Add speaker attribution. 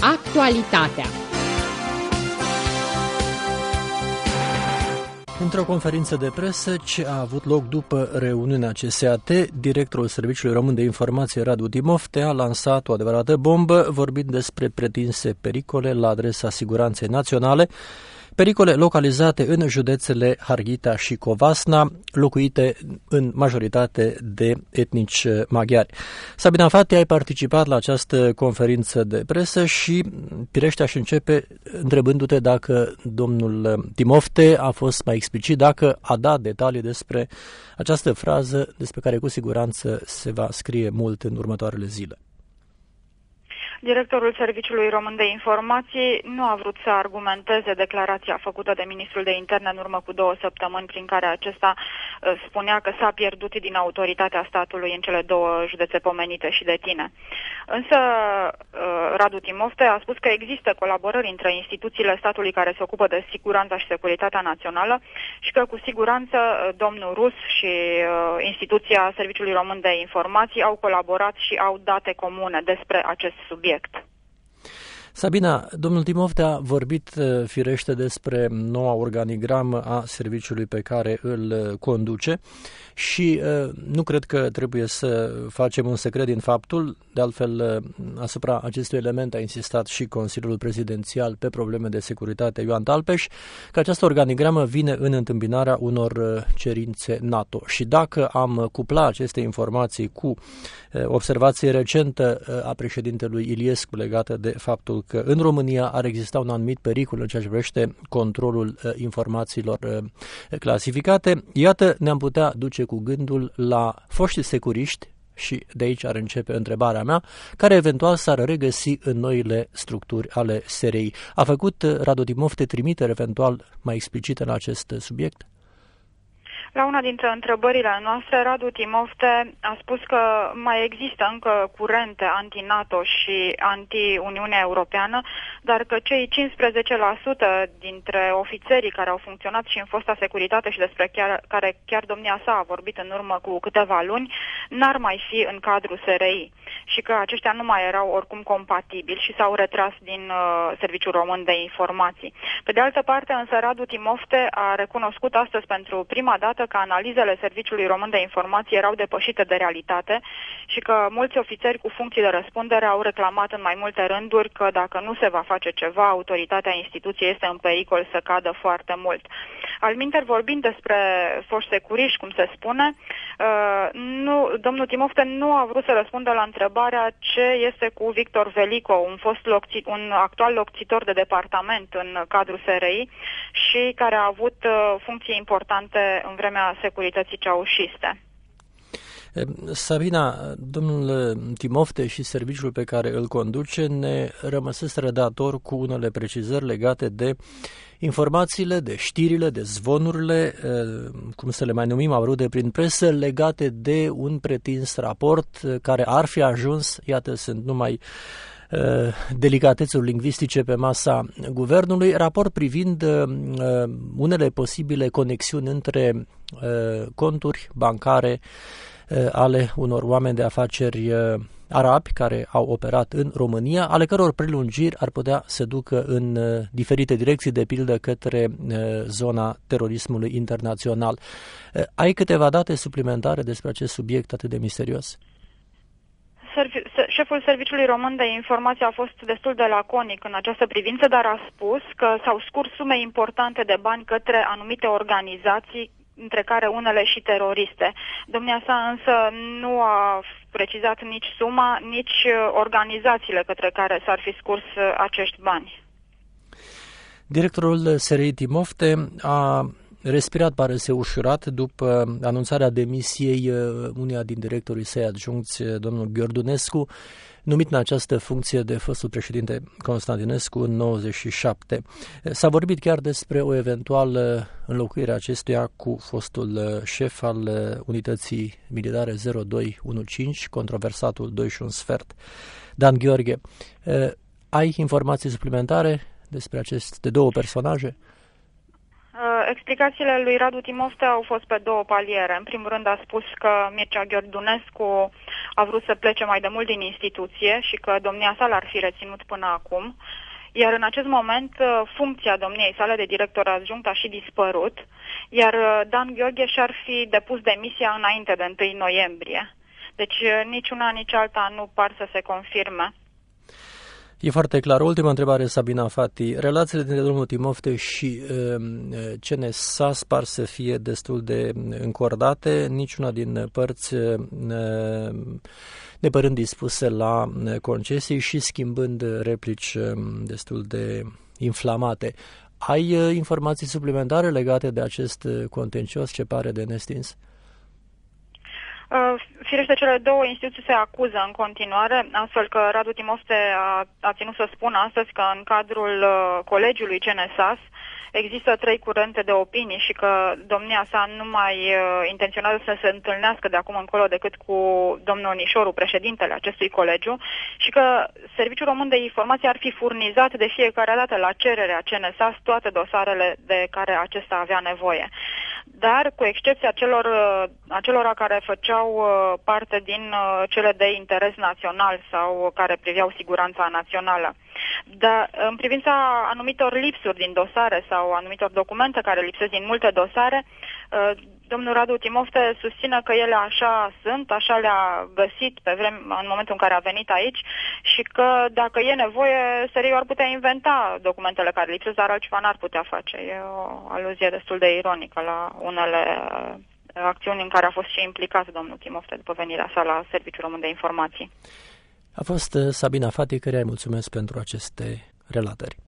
Speaker 1: Actualitatea.
Speaker 2: Într-o conferință de presă ce a avut loc după reuniunea CSAT, directorul Serviciului Român de Informație, Radu Timofte, a lansat o adevărată bombă, vorbind despre pretinse pericole la adresa siguranței naționale, pericole localizate în județele Harghita și Covasna, locuite în majoritate de etnici maghiari. Sabina Fati, ai participat la această conferință de presă și firește aș începe întrebându-te dacă domnul Timofte a fost mai explicit, dacă a dat detalii despre această frază despre care cu siguranță se va scrie mult în următoarele zile.
Speaker 3: Directorul Serviciului Român de Informații nu a vrut să argumenteze declarația făcută de ministrul de interne în urmă cu 2 săptămâni, prin care acesta spunea că s-a pierdut din autoritatea statului în cele 2 județe pomenite și de tine. Însă Radu Timofte a spus că există colaborări între instituțiile statului care se ocupă de siguranța și securitatea națională și că cu siguranță domnul Rus și instituția Serviciului Român de Informații au colaborat și au date comune despre acest subiect.
Speaker 2: Sabina, domnul Timofte a vorbit firește despre noua organigramă a serviciului pe care îl conduce și nu cred că trebuie să facem un secret din faptul, de altfel asupra acestui element a insistat și Consiliul Prezidențial pe probleme de securitate Ioan Talpeș, că această organigramă vine în întâmpinarea unor cerințe NATO. Și dacă am cupla aceste informații cu observație recentă a președintelui Iliescu legată de faptul că în România ar exista un anumit pericol în ceea ce privește controlul informațiilor clasificate, iată, ne-am putea duce cu gândul la foștii securiști, și de aici ar începe întrebarea mea, care eventual s-ar regăsi în noile structuri ale SRI. A făcut Radu Timofte trimitere eventual mai explicită la acest subiect?
Speaker 3: La una dintre întrebările noastre, Radu Timofte a spus că mai există încă curente anti-NATO și anti-Uniunea Europeană, dar că cei 15% dintre ofițerii care au funcționat și în fosta securitate și despre care chiar domnia sa a vorbit în urmă cu câteva luni, n-ar mai fi în cadrul SRI și că aceștia nu mai erau oricum compatibili și s-au retras din Serviciul Român de Informații. Pe de altă parte, însă, Radu Timofte a recunoscut astăzi pentru prima dată că analizele Serviciului Român de Informații erau depășite de realitate și că mulți ofițeri cu funcții de răspundere au reclamat în mai multe rânduri că dacă nu se va face ceva, autoritatea instituției este în pericol să cadă foarte mult. Alminteri, vorbind despre foști securiști, cum se spune, domnul Timofte nu a vrut să răspundă la întrebarea ce este cu Victor Velico, un actual locțitor de departament în cadrul SRI și care a avut funcții importante în vremea securității ceaușiste.
Speaker 2: Sabina, domnul Timofte și serviciul pe care îl conduce ne rămăseseră dator cu unele precizări legate de informațiile, de știrile, de zvonurile, cum să le mai numim, apărute prin presă, legate de un pretins raport care ar fi ajuns, iată, sunt numai delicatețuri lingvistice pe masa guvernului, raport privind unele posibile conexiuni între conturi bancare ale unor oameni de afaceri arabi care au operat în România, ale căror prelungiri ar putea să ducă în diferite direcții, de pildă către zona terorismului internațional. Ai câteva date suplimentare despre acest subiect atât de misterios?
Speaker 3: Șeful Serviciului Român de Informații a fost destul de laconic în această privință, dar a spus că s-au scurs sume importante de bani către anumite organizații, între care unele și teroriste. Domnia sa însă nu a precizat nici suma, nici organizațiile către care s-ar fi scurs acești bani.
Speaker 2: Directorul SRI Timofte a respirat, pare să ușurat, după anunțarea demisiei uneia din directorii săi adjuncți, domnul Gheordunescu, numit în această funcție de fostul președinte Constantinescu în 97. S-a vorbit chiar despre o eventuală înlocuire a acestuia cu fostul șef al unității militare 0215, controversatul 2 și un sfert, Dan Gheorghe. Ai informații suplimentare despre aceste două personaje?
Speaker 3: explicațiile lui Radu Timofte au fost pe două paliere. În primul rând a spus că Mircea Gheorghiunescu a vrut să plece mai de mult din instituție și că domnia sa l-ar fi reținut până acum. Iar în acest moment funcția domniei sale de director adjunct a și dispărut, iar Dan Gheorghe și-ar fi depus demisia înainte de 1 noiembrie. Deci nici una, nici alta nu par să se confirme.
Speaker 2: E foarte clar. Ultima întrebare, Sabina Fati. Relațiile dintre domnul Timofte și CNSAS par să fie destul de încordate, niciuna din părți nepărând dispuse la concesii și schimbând replici destul de inflamate. Ai informații suplimentare legate de acest contencios ce pare de nestins?
Speaker 3: Firește, cele două instituții se acuză în continuare, astfel că Radu Timofte a ținut să spună astăzi că în cadrul colegiului CNSAS există 3 curente de opinii și că domnia sa nu mai intenționează să se întâlnească de acum încolo decât cu domnul Nișoru, președintele acestui colegiu, și că Serviciul Român de Informație ar fi furnizat de fiecare dată la cererea CNSAS toate dosarele de care acesta avea nevoie. Dar, cu excepția acelora care făceau parte din cele de interes național sau care priveau siguranța națională. Dar, în privința anumitor lipsuri din dosare sau anumitor documente care lipsesc din multe dosare, domnul Radu Timofte susține că ele așa sunt, așa le-a găsit în momentul în care a venit aici și că dacă e nevoie, SRI ar putea inventa documentele care lipsesc, dar altceva n-ar putea face. E o aluzie destul de ironică la unele acțiuni în care a fost și implicat domnul Timofte după venirea sa la Serviciul Român de Informații.
Speaker 2: A fost Sabina Fati, căreia îi mulțumesc pentru aceste relatări.